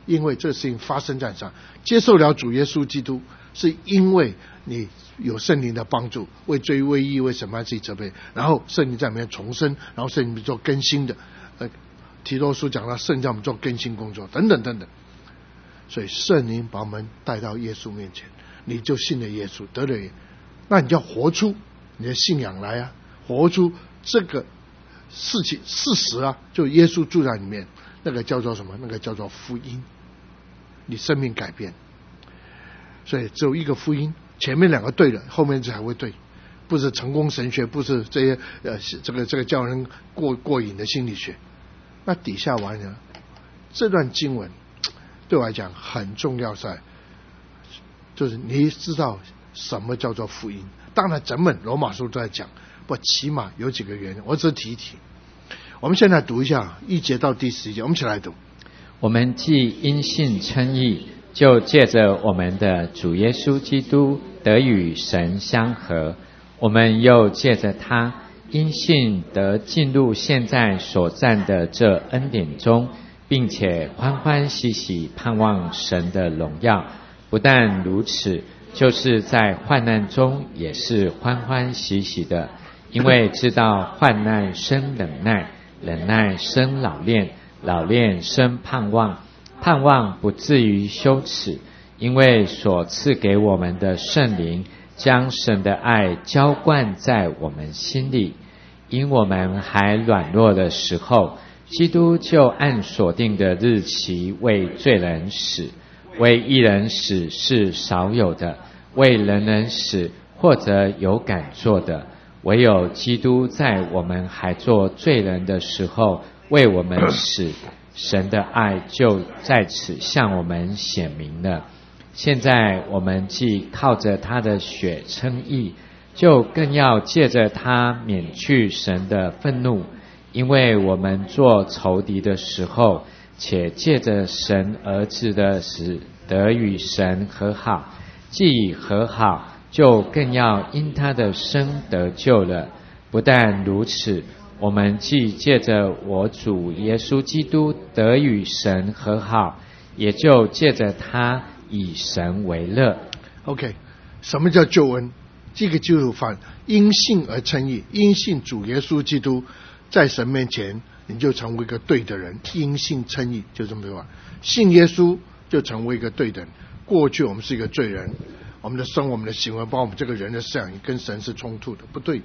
因为这个事情发生在上，接受了主耶稣基督，是因为你有圣灵的帮助，为罪为义为审判自己责备，然后圣灵在里面重生，然后圣灵做更新的。呃，提多书讲到圣灵在我们做更新工作，等等等等。所以圣灵把我们带到耶稣面前，你就信了耶稣，得了耶，那你就要活出你的信仰来啊，活出这个事情事实啊，就耶稣住在里面，那个叫做什么？那个叫做福音，你生命改变。所以只有一个福音，前面两个对了，后面才会对，不是成功神学，不是这些呃这个这个叫人过过瘾的心理学。那底下完了，这段经文对我来讲很重要，在就是你知道什么叫做福音。当然整本罗马书都在讲，不起码有几个原因，我只提一提。我们现在读一下一节到第十节，我们一起来读。 我们既因信称义，就借着我们的主耶稣基督得与神相合，我们又借着他因信得进入现在所占的这恩典中，并且欢欢喜喜盼望神的荣耀。不但如此，就是在患难中也是欢欢喜喜的，因为知道患难生忍耐，忍耐生老练，老练生盼望，盼望不至于羞耻，因为所赐给我们的圣灵将神的爱浇灌在我们心里。因我们还软弱的时候，基督就按所定的日期为罪人死，为义人死是少有的，为人人死或者有敢做的。唯有基督在我们还做罪人的时候为我们死，神的爱就在此向我们显明了。现在我们既靠着他的血称义，就更要借着他免去神的愤怒，因为我们做仇敌的时候，且借着神儿子的死得与神和好，既已和好，就更要因他的生得救了。不但如此，我们既借着我主耶稣基督得与神和好，也就借着他以神为乐。 OK， 什么叫救恩？这个基督法因信而称义，因信主耶稣基督在神面前你就成为一个对的人，因信称义，就这么说，信耶稣就成为一个对的人。过去我们是一个罪人，我们的生活我们的行为包括我们这个人的思想跟神是冲突的，不对的。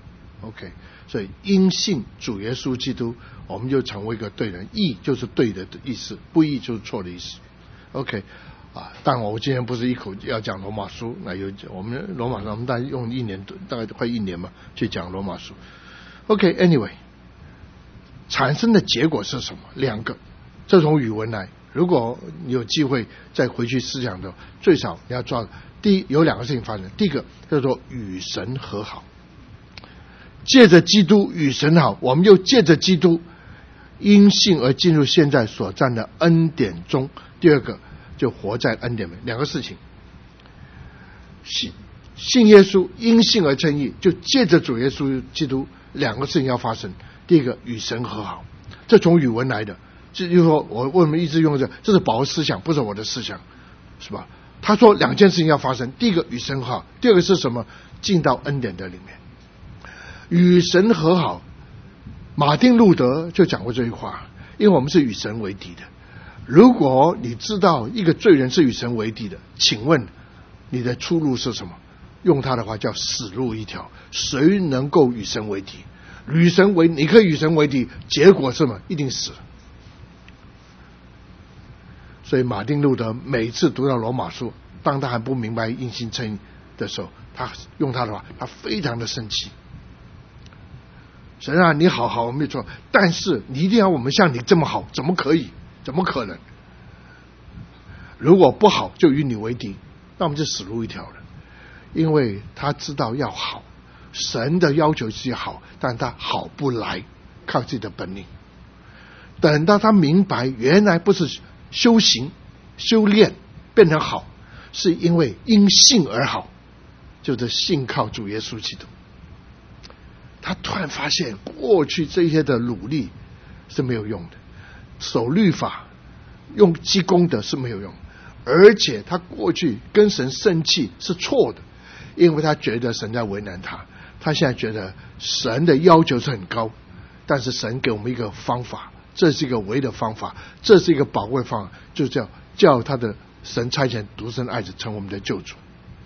OK， 所以因信主耶稣基督我们就成为一个对人，义就是对的意思，不义就是错的意思。 OK啊，但我今天不是一口要讲罗马书，那有我们罗马书我们大概用一年，大概快一年嘛，去讲罗马书。OK，Anyway， 产生的结果是什么？两个，这从语文来，如果你有机会再回去思想的，最少你要抓。第一，有两个事情发生，第一个叫做与神和好，借着基督与神好，我们又借着基督因信而进入现在所占的恩典中。第二个就活在恩典里，两个事情，信信耶稣，因信而称义，就借着主耶稣基督，两个事情要发生。第一个与神和好，这从语文来的，这就是说我为什么一直用这，这是保罗思想，不是我的思想，是吧？他说两件事情要发生，第一个与神和好，第二个是什么？进到恩典的里面，与神和好。马丁路德就讲过这句话，因为我们是与神为敌的。如果你知道一个罪人是与神为敌的，请问你的出路是什么？用他的话叫死路一条。谁能够与神为敌？与神为你可以与神为敌，结果是什么？一定死。所以马丁路德每次读到罗马书，当他还不明白因信称义的时候，他用他的话，他非常的生气。神啊，你好好没错，但是你一定要我们像你这么好，怎么可以？怎么可能？如果不好，就与你为敌，那我们就死路一条了。因为他知道要好，神的要求是好，但他好不来，靠自己的本领。等到他明白，原来不是修行、修炼变成好，是因为因信而好，就是信靠主耶稣基督。他突然发现，过去这些的努力是没有用的。守律法用积功德是没有用，而且他过去跟神生气是错的，因为他觉得神在为难他。他现在觉得神的要求是很高，但是神给我们一个方法，这是一个唯一的方法，这是一个宝贵方法，就叫叫他的神差遣独生爱子成我们的救主。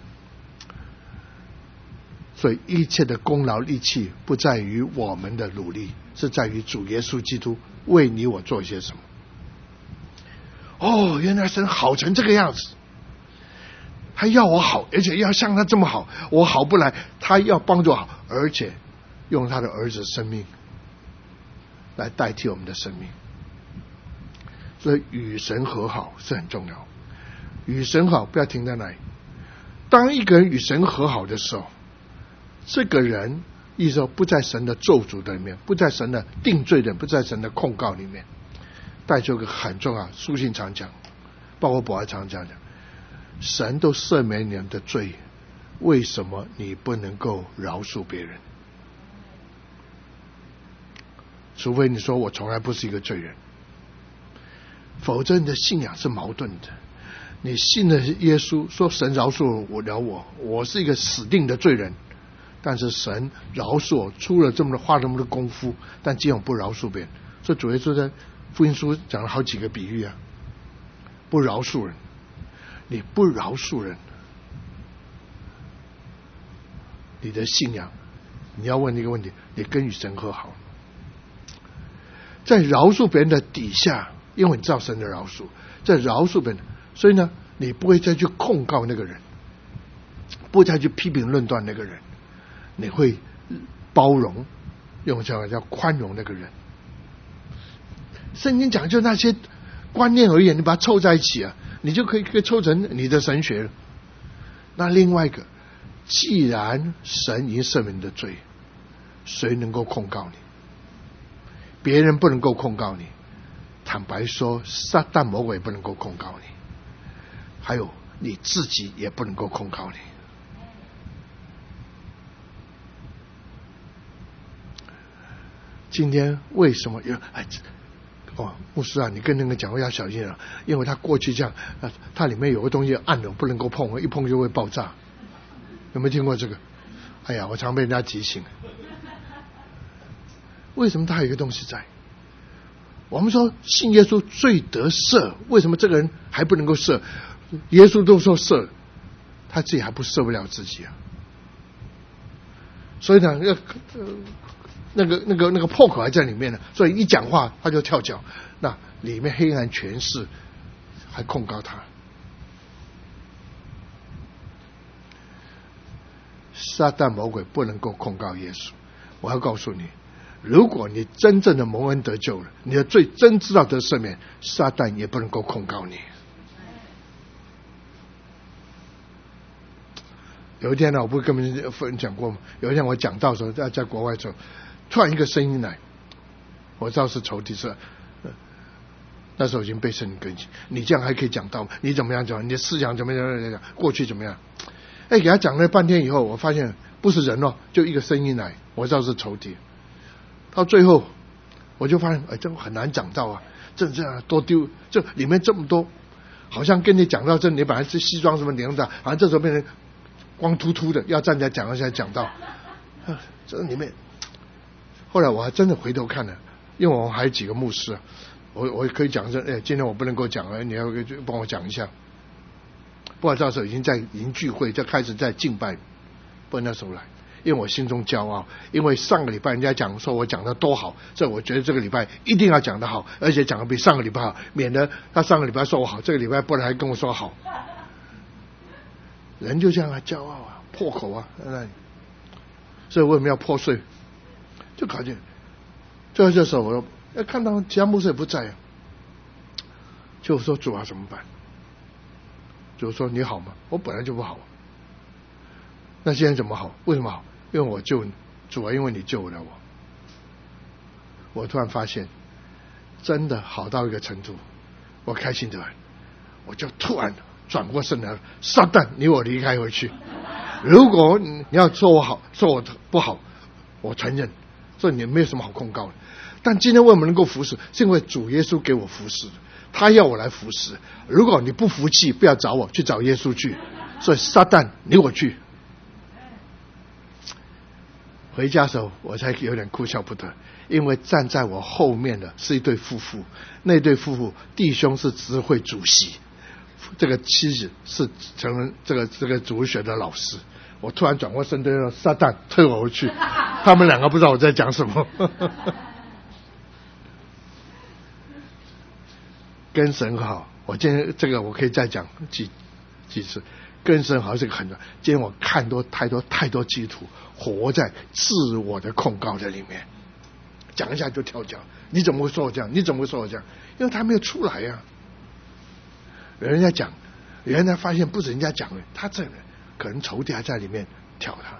所以一切的功劳力气不在于我们的努力，是在于主耶稣基督为你我做些什么。哦，原来神好成这个样子，他要我好，而且要像他这么好，我好不来，他要帮助我好，而且用他的儿子生命来代替我们的生命。所以与神和好是很重要，与神好不要停在那里。当一个人与神和好的时候，这个人意思说不在神的咒诅的里面，不在神的定罪的，不在神的控告里面。带出一个很重要，书信常讲，包括保罗常讲讲，神都赦免你们的罪，为什么你不能够饶恕别人？除非你说我从来不是一个罪人，否则你的信仰是矛盾的。你信的是耶稣，说神饶恕我了我，我是一个死定的罪人，但是神饶恕我，出了这么多花这么多功夫，但今晚不饶恕别人。所以主耶稣在福音书讲了好几个比喻啊，不饶恕人，你不饶恕人，你的信仰，你要问一个问题，你跟与神和好，在饶恕别人的底下，因为你知道神的饶恕，在饶恕别人，所以呢，你不会再去控告那个人，不会再去批评论断那个人，你会包容，用叫叫宽容那个人。圣经讲就那些观念而言，你把它凑在一起啊，你就可以可以凑成你的神学了。那另外一个，既然神已经赦免你的罪，谁能够控告你？别人不能够控告你，坦白说，撒旦魔鬼也不能够控告你，还有你自己也不能够控告你。今天为什么有哎？哦，牧师啊，你跟那个讲话要小心啊，因为他过去这样，啊，它里面有个东西暗的不能够碰，一碰就会爆炸。有没有听过这个？哎呀，我常被人家提醒。为什么他有一个东西在？我们说信耶稣罪得赦，为什么这个人还不能够赦？耶稣都说赦，他自己还不赦不了自己啊。所以呢，要呃。那个、那个、那个破口还在里面呢，所以一讲话他就跳脚，那里面黑暗权势还控告他。撒旦魔鬼不能够控告耶稣。我要告诉你，如果你真正的蒙恩得救了，你的罪真知道得赦免，撒旦也不能够控告你。有一天呢，我不是跟你们讲过吗？有一天我讲到的时候，在在国外的时候，突然一个声音来，我知道是仇敌是，那时候已经被圣灵更新。你这样还可以讲道吗？你怎么样讲？你的思想怎么样讲？过去怎么样？哎，给他讲了半天以后，我发现不是人哦，就一个声音来，我知道是仇敌。到最后，我就发现，哎，这很难讲道啊！这这样多丢，这里面这么多，好像跟你讲到这，你本来是西装什么领的，好像这时候变成光秃秃的，要站在讲台上讲道，啊，这里面。后来我还真的回头看了，因为我还有几个牧师啊，我我可以讲说，哎，今天我不能够讲了，你要帮我讲一下。不过到时候已经在已经聚会，就开始在敬拜，不那时候来，因为我心中骄傲，因为上个礼拜人家讲说我讲的多好，所以我觉得这个礼拜一定要讲得好，而且讲得比上个礼拜好，免得他上个礼拜说我好，这个礼拜不能还跟我说好。人就这样啊，骄傲啊，破口啊，所以为什么要破碎？就考见，最后这时候我要看到其他牧师也不在啊，就说主啊怎么办？主说你好吗？我本来就不好，那现在怎么好？为什么好？因为我救你，主啊，因为你救了我。我突然发现，真的好到一个程度，我开心的很，我就突然转过身来，撒旦，你我离开回去。如果你要说我好，说我不好，我承认。所以你没有什么好控告的，但今天为什么能够服侍？是因为主耶稣给我服侍， 他要我来服侍。如果你不服气，不要找我，去找耶稣去。所以撒旦你我去。回家的时候我才有点哭笑不得，因为站在我后面的是一对夫妇，那对夫妇弟兄是执会主席，这个妻子是成人这个这个主学的老师。我突然转过身对着撒旦退我回去，他们两个不知道我在讲什么。跟神好，我今天这个我可以再讲几几次。跟神好是个很重要。今天我看多太多太多基督徒活在自我的控告的里面，讲一下就跳脚。你怎么会说我这样？你怎么会说我这样？因为他没有出来呀、啊。人家讲，人家发现不止人家讲了，他这个可能仇敌还在里面挑他。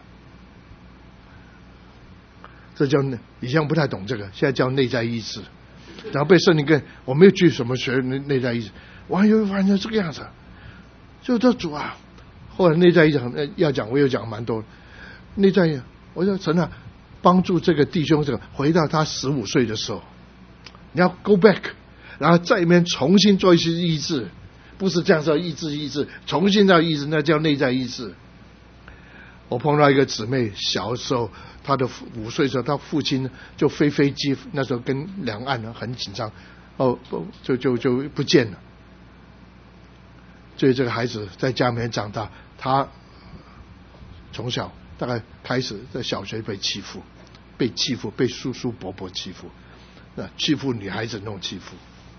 这叫以前不太懂这个，现在叫内在意志。然后被圣灵跟我没有去什么学内内在意志，我还有发现这个样子，就这主啊。后来内在意志很要讲，我有讲蛮多。内在意，我说神啊，帮助这个弟兄这个回到他十五岁的时候，你要 go back， 然后在里面重新做一些意志，不是这样说意志意志，重新要意志，那叫内在意志。我碰到一个姊妹，小时候她的五岁的时候，她父亲就飞飞机，那时候跟两岸呢很紧张，哦，就就就不见了。所以这个孩子在家里面长大，他从小大概开始在小学被欺负，被欺负，被叔叔伯伯欺负，那欺负女孩子那种欺负。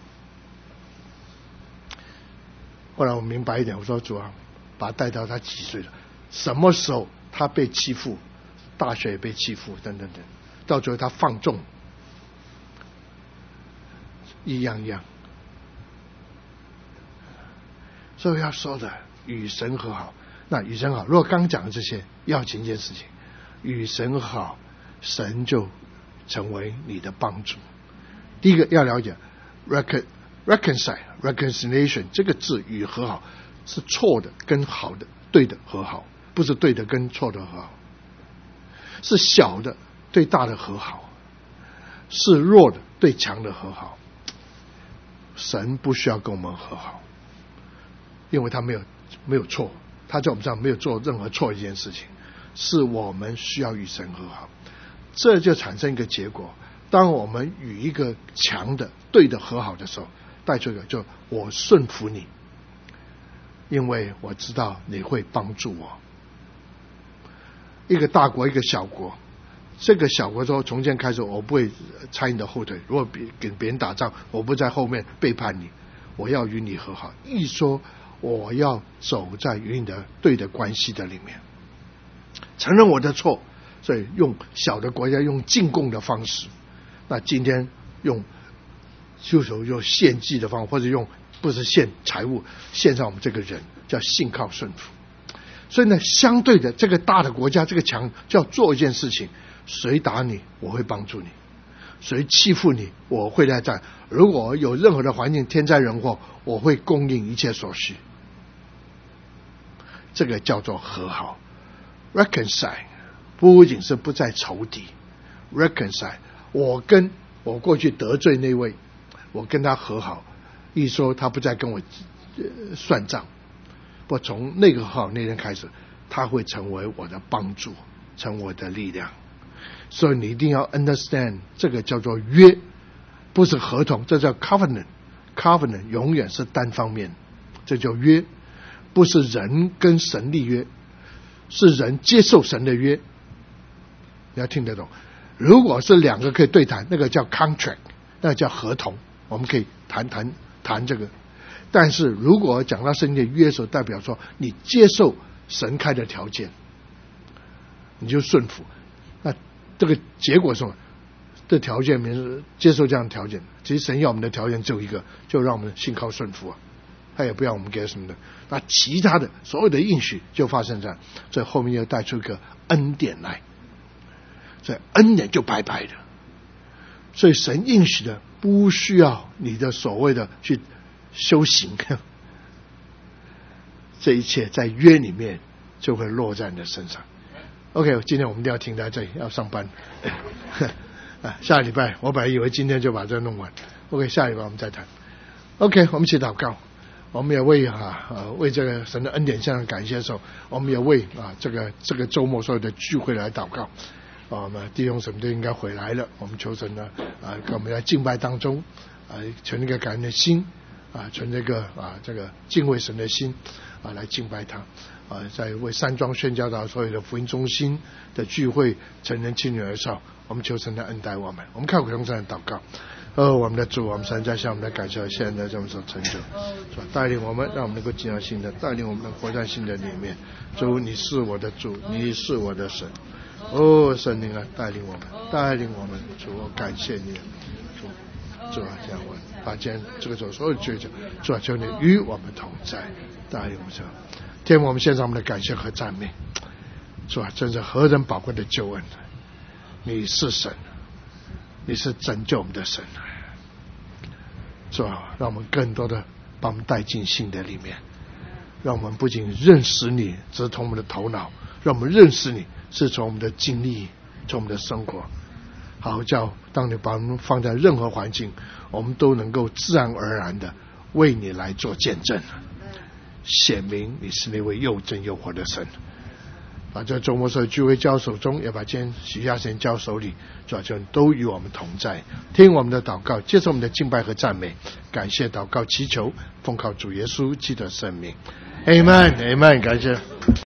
后来我明白一点，我说主啊，把他带到他几岁了，什么时候他被欺负，大学也被欺负，等等等，到最后他放纵，一样一样。所以要说的与神和好，那与神好，如果刚讲的这些，要紧一件事情，与神和好，神就成为你的帮助。第一个要了解 recon reconcile reconciliation 这个字与和好是错的跟好的对的和好，不是对的跟错的和好，是小的对大的和好，是弱的对强的和好。神不需要跟我们和好，因为他没有没有错，他在我们上没有做任何错一件事情，是我们需要与神和好。这就产生一个结果，当我们与一个强的对的和好的时候，带出一个就我顺服你，因为我知道你会帮助我。一个大国一个小国，这个小国说从今天开始我不会插你的后腿，如果跟别人打仗我不在后面背叛你，我要与你和好。一说我要走在与你的对的关系的里面，承认我的错，所以用小的国家用进贡的方式，那今天用就手用献祭的方法，或者用不是献财物，献上我们这个人，叫信靠顺服。所以呢，相对的这个大的国家，这个强就要做一件事情，谁打你我会帮助你，谁欺负你我会来战，如果有任何的环境天灾人祸，我会供应一切所需。这个叫做和好。 reconcile 不仅是不再仇敌， reconcile 我跟我过去得罪那位，我跟他和好，一说他不再跟我算账，不从那个和好那天开始，他会成为我的帮助，成为我的力量。所以你一定要 understand 这个叫做约，不是合同，这叫 covenant。 covenant 永远是单方面，这叫约，不是人跟神立约，是人接受神的约。你要听得懂，如果是两个可以对谈，那个叫 contract， 那个叫合同，我们可以谈谈谈这个。但是如果讲到圣经的约的时候，代表说你接受神开的条件，你就顺服。那这个结果是什么？这条件是接受这样的条件，其实神要我们的条件只有一个，就让我们信靠顺服啊，他也不要我们给什么的。那其他的所有的应许就发生在，所以后面又带出一个恩典来，所以恩典就白白的。所以神应许的不需要你的所谓的去修行，这一切在约里面就会落在你的身上。 OK， 今天我们一定要停在这里，要上班。下礼拜我本来以为今天就把这弄完， OK， 下礼拜我们再谈。 OK， 我们一起祷告。我们也为啊呃为这个神的恩典向上感谢的时候，我们也为啊这个这个周末所有的聚会来祷告。啊，我们弟兄姊妹都应该回来了，我们求神呢啊，跟我们在敬拜当中啊，存一个感恩的心啊，存这个啊这个敬畏神的心啊来敬拜他啊，在为山庄宣教到所有的福音中心的聚会，成人青女儿少，我们求神来恩待我们。我们靠口神祷告。哦，我们的主，我们神在向我们的感谢，现在这么所成就，是吧？带领我们，让我们能够进入新的，带领我们能活在新的里面。主，你是我的主，你是我的神。哦，圣灵啊，带领我们，带领我们。主，我感谢你，主，主啊，这样我把今天这个主所有的追求，主啊，求你与我们同在，带领我们这，天父，我们献上我们的感谢和赞美。主啊，真是何等宝贵的救恩！你是神。你是拯救我们的神，主啊，让我们更多的把我们带进信的里面，让我们不仅认识你直通我们的头脑，让我们认识你是从我们的经历，从我们的生活，好叫当你把我们放在任何环境，我们都能够自然而然的为你来做见证，显明你是那位又真又活的神。把这周末所有聚会交手中，也把今天许下时间交手里，主要就都与我们同在，听我们的祷告，接受我们的敬拜和赞美，感谢祷告祈求，奉靠主耶稣基督的圣名 ，Amen，Amen， 感谢。